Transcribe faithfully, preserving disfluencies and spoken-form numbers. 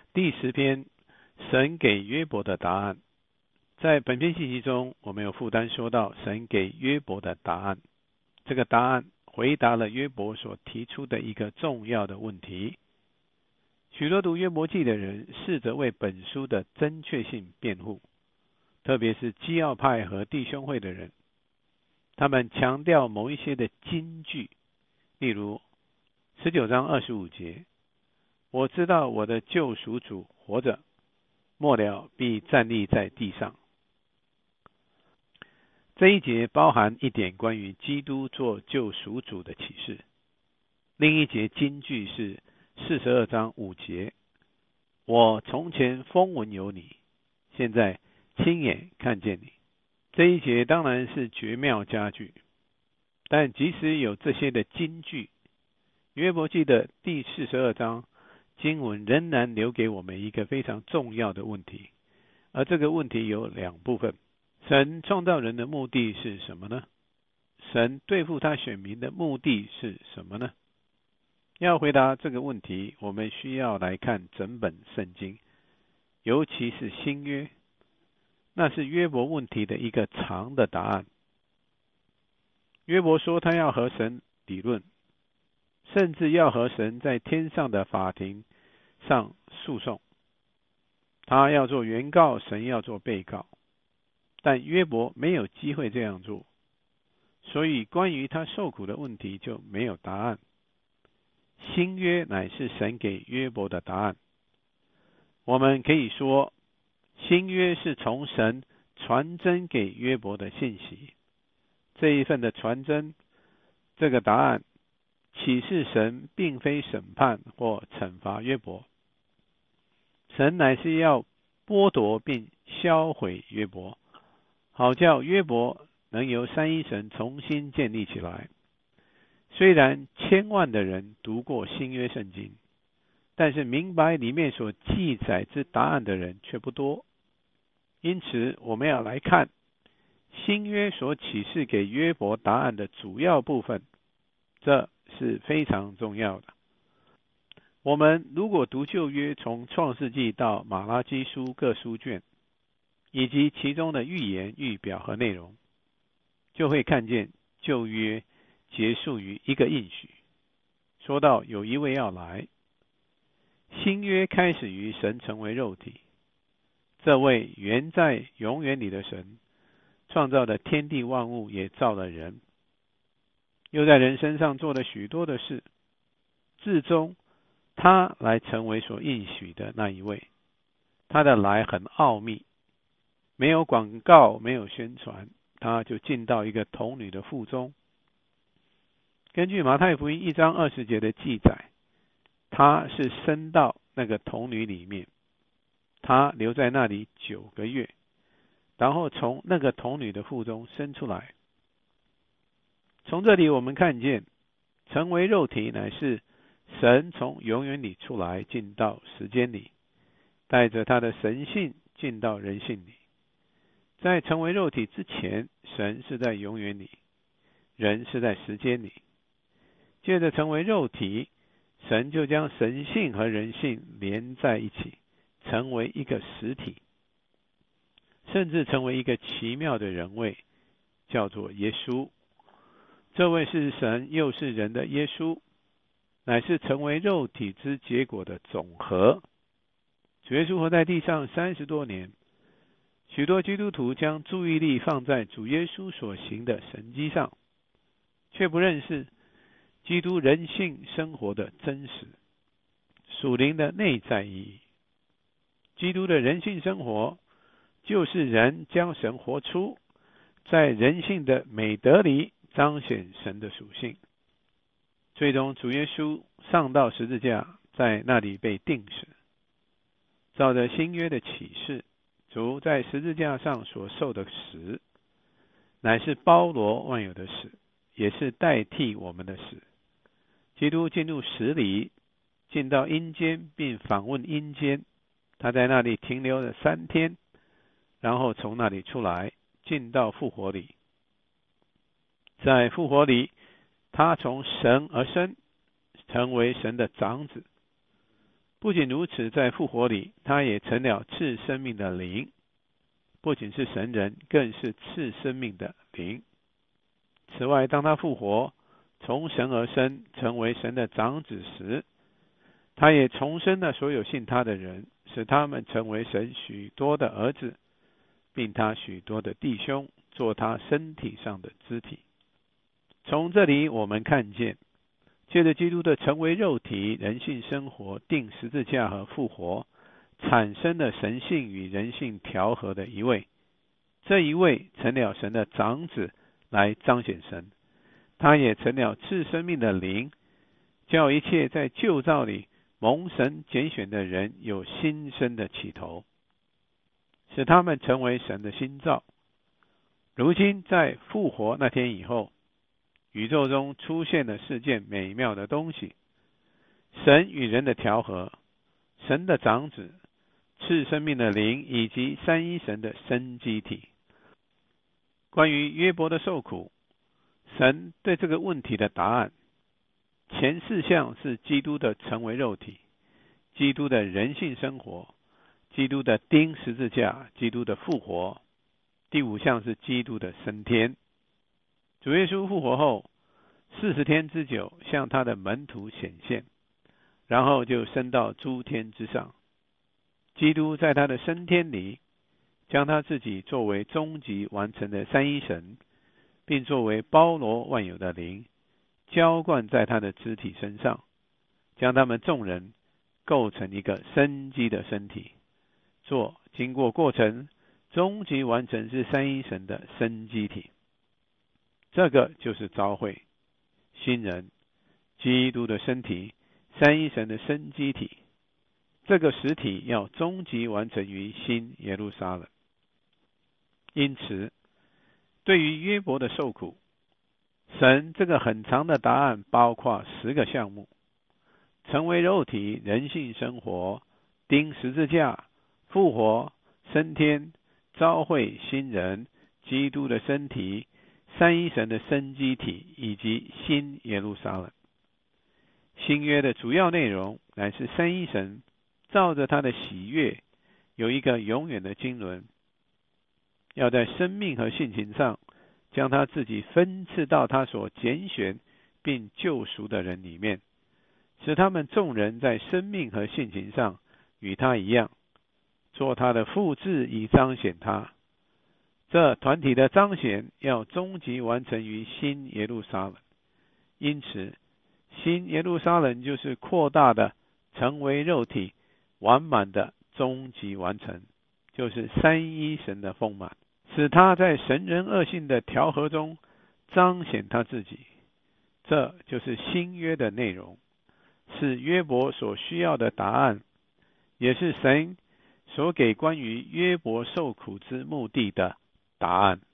第十篇，神给约伯的答案。在本篇信息中，我们有负担说到神给约伯的答案。这个答案回答了约伯所提出的一个重要的问题。许多读约伯记的人试着为本书的正确性辩护，特别是基要派和弟兄会的人，他们强调某一些的金句，例如十九章二十五节，我知道我的救赎主活着，末了必站立在地上。这一节包含一点关于基督做救赎主的启示。另一节金句是四十二章五节，我从前风闻有你，现在亲眼看见你。这一节当然是绝妙佳句，但即使有这些的金句，约伯记的第四十二章经文仍然留给我们一个非常重要的问题，而这个问题有两部分。神创造人的目的是什么呢？神对付他选民的目的是什么呢？要回答这个问题，我们需要来看整本圣经，尤其是新约，那是约伯问题的一个长的答案。约伯说他要和神理论，甚至要和神在天上的法庭上诉讼，他要做原告，神要做被告。但约伯没有机会这样做，所以关于他受苦的问题就没有答案。新约乃是神给约伯的答案。我们可以说，新约是从神传真给约伯的信息。这一份的传真，这个答案，启示神并非审判或惩罚约伯，神乃是要剥夺并销毁约伯，好叫约伯能由三一神重新建立起来。虽然千万的人读过新约圣经，但是明白里面所记载之答案的人却不多。因此我们要来看新约所启示给约伯答案的主要部分，这是非常重要的。我们如果读旧约，从创世纪到马拉基书各书卷，以及其中的预言、预表和内容，就会看见旧约结束于一个应许，说到有一位要来。新约开始于神成为肉体，这位原在永远里的神创造了天地万物，也造了人，又在人身上做了许多的事，至终他来成为所应许的那一位。他的来很奥秘，没有广告，没有宣传，他就进到一个童女的腹中。根据马太福音一章二十节的记载，他是生到那个童女里面，他留在那里九个月，然后从那个童女的腹中生出来。从这里我们看见，成为肉体乃是神从永远里出来，进到时间里，带着他的神性进到人性里。在成为肉体之前，神是在永远里，人是在时间里。接着成为肉体，神就将神性和人性连在一起，成为一个实体，甚至成为一个奇妙的人位，叫做耶稣。这位是神又是人的耶稣，乃是成为肉体之结果的总和。主耶稣活在地上三十多年，许多基督徒将注意力放在主耶稣所行的神迹上，却不认识基督人性生活的真实、属灵的内在意义。基督的人性生活，就是人将神活出，在人性的美德里彰显神的属性。最终主耶稣上到十字架，在那里被钉死。照着新约的启示，主在十字架上所受的死，乃是包罗万有的死，也是代替我们的死。基督进入死里，进到阴间，并访问阴间，他在那里停留了三天，然后从那里出来，进到复活里。在复活里，他从神而生，成为神的长子。 不仅如此，在复活里，他也成了赐生命的灵，不仅是神人，更是赐生命的灵。此外，当他复活，从神而生，成为神的长子时，他也重生了所有信他的人，使他们成为神许多的儿子，并他许多的弟兄，做他身体上的肢体。从这里我们看见，借着基督的成为肉体、人性生活、钉十字架和复活，产生了神性与人性调和的一位。这一位成了神的长子，来彰显神。他也成了赐生命的灵，叫一切在旧造里蒙神拣选的人有新生的起头，使他们成为神的新造。如今在复活那天以后，宇宙中出现了四件美妙的东西：神与人的调和，神的长子，赐生命的灵，以及三一神的生机体。关于约伯的受苦，神对这个问题的答案，前四项是基督的成为肉体，基督的人性生活，基督的钉十字架，基督的复活，第五项是基督的升天。主耶稣复活后四十天之久，向他的门徒显现，然后就升到诸天之上。基督在他的升天里，将他自己作为终极完成的三一神，并作为包罗万有的灵，浇灌在他的肢体身上，将他们众人构成一个生机的身体，做经过过程终极完成是三一神的生机体。这个就是召会新人，基督的身体，三一神的生机体。这个实体要终极完成于新耶路撒冷。因此，对于约伯的受苦，神这个很长的答案包括十个项目：成为肉体、人性生活、钉十字架、复活、升天、召会新人、基督的身体、三一神的生机体，以及新耶路撒冷。新约的主要内容乃是三一神照着他的喜悦，有一个永远的经纶，要在生命和性情上将他自己分赐到他所拣选并救赎的人里面，使他们众人在生命和性情上与他一样，做他的复制以彰显他。这团体的彰显要终极完成于新耶路撒冷。因此，新耶路撒冷就是扩大的成为肉体，完满的终极完成，就是三一神的丰满，使他在神人二性的调和中彰显他自己。这就是新约的内容，是约伯所需要的答案，也是神所给关于约伯受苦之目的的答案。